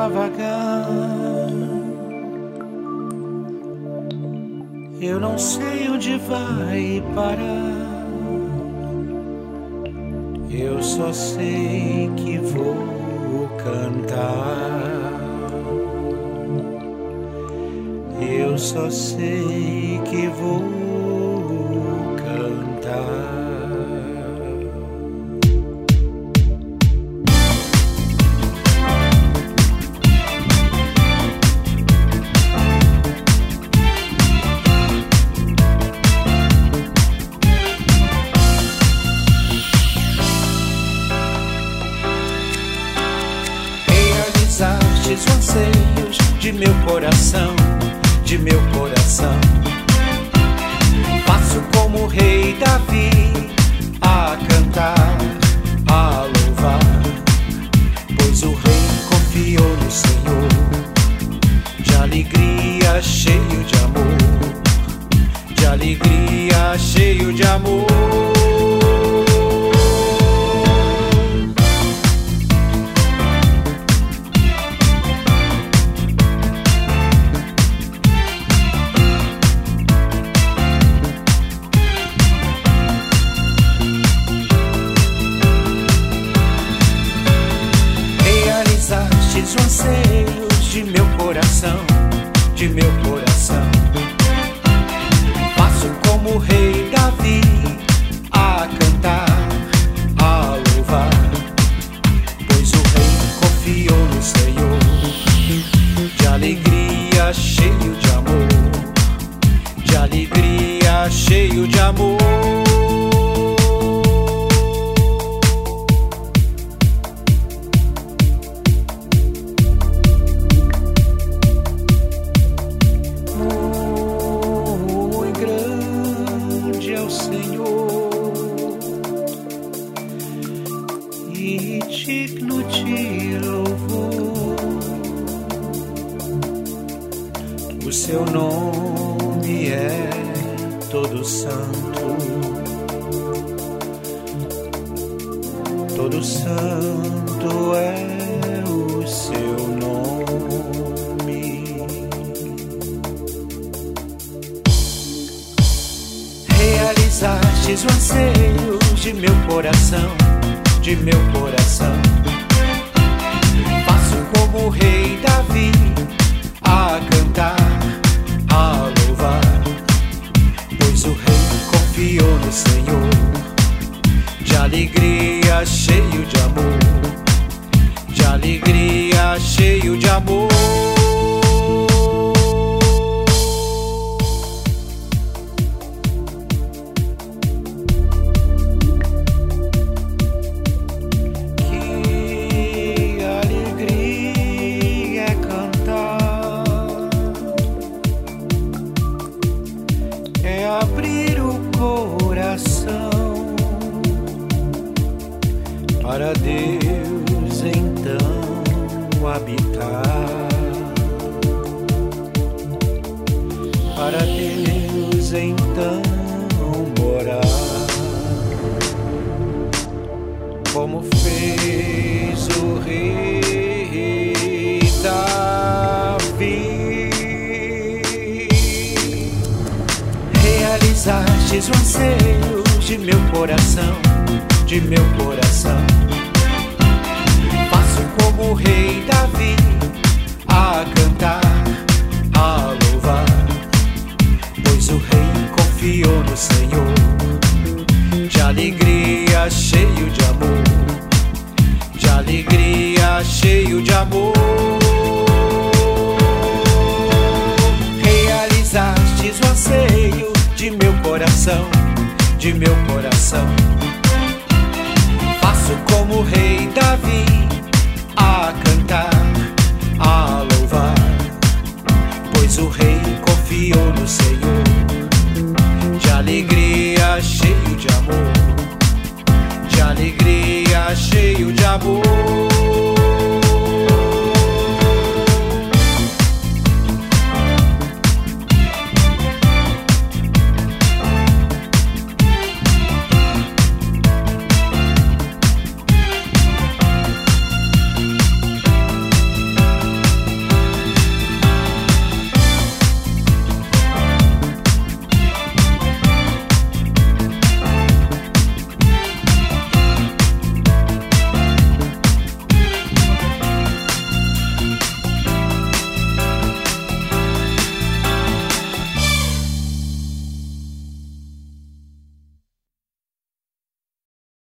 a vagar. Eu não sei onde vai parar. Eu só sei que vou cantar. Eu só sei que vou cantar. Realizaste os anseios de meu coração, de meu coração. Faço como o rei Davi, a cantar, a louvar, pois o rei confiou no Senhor, de alegria cheio de amor, de alegria cheio de amor. Os anseios de meu coração, de meu coração. Faço como o rei Davi, a cantar, a louvar, pois o rei confiou no Senhor, de alegria cheio de amor, de alegria cheio de amor. E digno de louvor, o seu nome é todo santo, todo santo é o seu nome. Realizaste os anseios de meu coração, de meu coração. Faço como o rei Davi, a cantar, a louvar, pois o rei confiou no Senhor, de alegria cheio de amor, de alegria cheio de amor. Abrir o coração para Deus então habitar, para Deus então morar, como fez o rei Davi. Realizaste os anseios de meu coração, de meu coração. Faço como o rei Davi, a cantar, a louvar, pois o rei confiou no Senhor, de alegria cheio de amor, de alegria cheio de amor. Realizaste o anseio de meu coração, de meu coração. Faço como o rei Davi, a cantar, a louvar, pois o rei confiou no Senhor, de alegria cheio de amor, de alegria cheio de amor.